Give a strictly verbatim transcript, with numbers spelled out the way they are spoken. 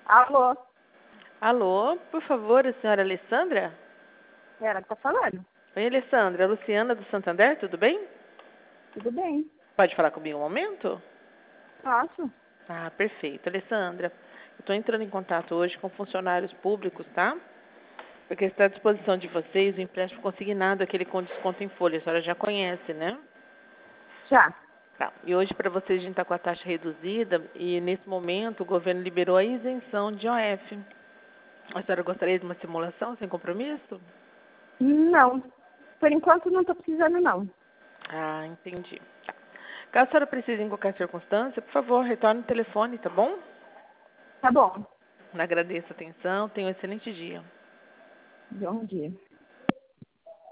Alô? Alô, por favor, a senhora Alessandra? Ela que tá falando. Oi, Alessandra. Luciana do Santander, tudo bem? Tudo bem? Pode falar comigo um momento? Posso? Ah, perfeito. Alessandra, eu estou entrando em contato hoje com funcionários públicos, tá? Porque está à disposição de vocês o empréstimo consignado, aquele com desconto em folha. A senhora já conhece, né? Já. Tá. E hoje, para vocês, a gente está com a taxa reduzida e, nesse momento, o governo liberou a isenção de O F. A senhora gostaria de uma simulação sem compromisso? Não. Por enquanto não tô precisando, não. Ah, entendi. Tá. Caso a senhora precise em qualquer circunstância, por favor, retorne o telefone, tá bom? Tá bom. Agradeço a atenção. Tenha um excelente dia. Bom dia.